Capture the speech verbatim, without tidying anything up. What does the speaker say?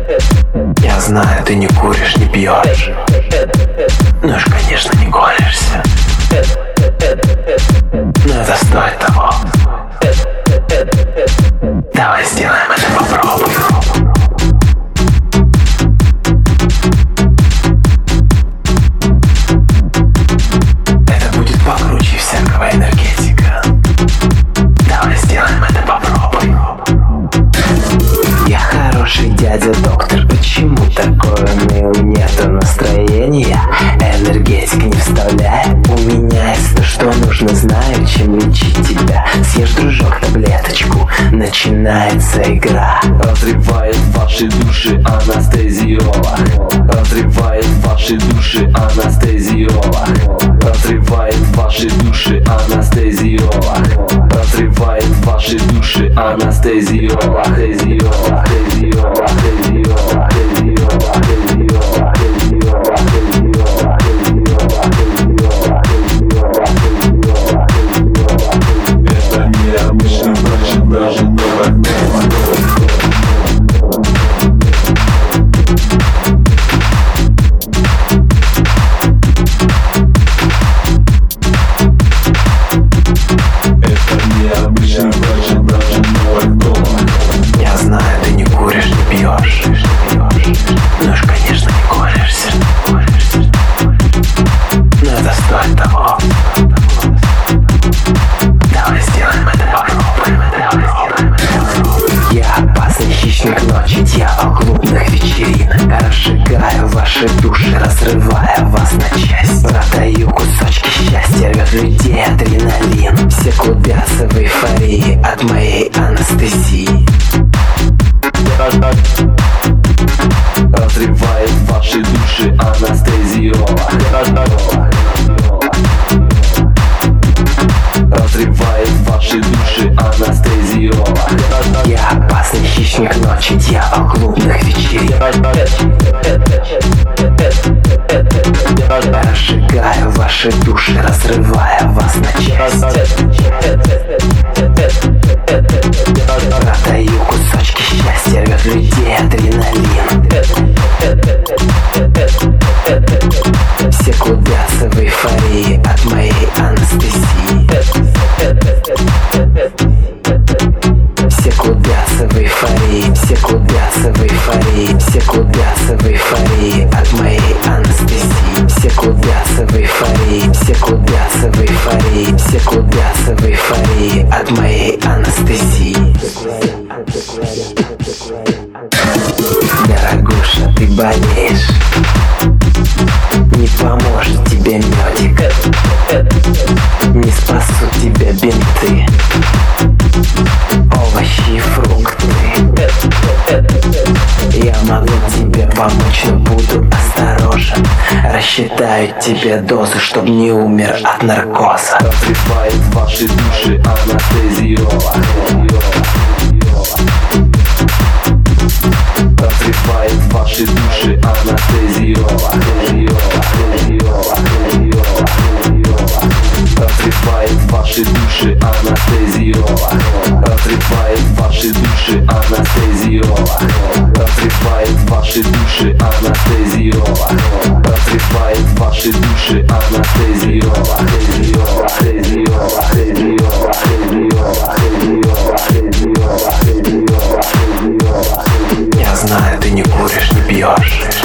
Я знаю, ты не куришь, не пьешь, ну уж, конечно, не голишься, но это стоит того. Давай сделаем это, попробуем. Это будет покруче всякого энергетика. Давай сделаем это, попробуем. Я хороший дядя доктор, почему такое милое нету настроения? Энергетик не вставляет, у меня есть то, что нужно, знаю, чем лечить тебя. Съешь, дружок, таблеточку, начинается игра. Разрывает ваши души анестезиолог. Разрывает ваши души анестезиолог. Разрывает ваши души анестезиолог. Разрывает ваши души анестезиолог. Анестезиолог, анестезиолог, анестезиолог, анестезиолог, анестезиолог, анестезиолог, анестезиолог, анестезиолог. Это необычно, значит даже не возможно. Необычно, значит даже не возможно. Я знаю, ты не куришь, не пьешь, ну уж, конечно, не колешься, но это стоит того. Давай сделаем это, попробуем. Давай сделаем это, попробуем. Я опасный хищник ночи, дьявол клубных вечеринок. Разжигаю ваши души, разрывая вас на части. Продаю кусочки счастья, рвет людей адреналин. Все клубятся в эйфории от моей анестезии. Разрывает ваши души анестезиолог. Разрывает ваши души анестезиолог. Я опасный хищник ночи, дьявол клубных вечеринок. Разжигаю ваши души, разрывая вас на части. Продаю кусочки счастья, рвет людей адреналин. Все клубятся в эйфории от моей анестезии. Все клубятся в эйфории, все клубятся в эйфории, все клубятся в эйфории от моей анестезии. Все клубятся в эйфории, все клубятся в эйфории, все клубятся в эйфории от моей анестезии. Дорогуша, ты болеешь, не поможет тебе медик, не спасут тебя бинты, овощи и фрукты. Я могу тебе помочь, но буду осторожен. Рассчитаю тебе дозу, чтоб не умер от наркоза. Разрывает ваши души анестезиолог. Разрывает ваши души анестезиолог. Разрывает ваши души анестезиолог. Разрывает ваши души анестезиолог. Разрывает ваши души анестезиолог. Разрывает ваши души анестезиолог. Анестезиолог, анестезиолог, анестезиолог, анестезиолог, анестезиолог, анестезиолог, анестезиолог. Я знаю, ты не куришь, не пьешь,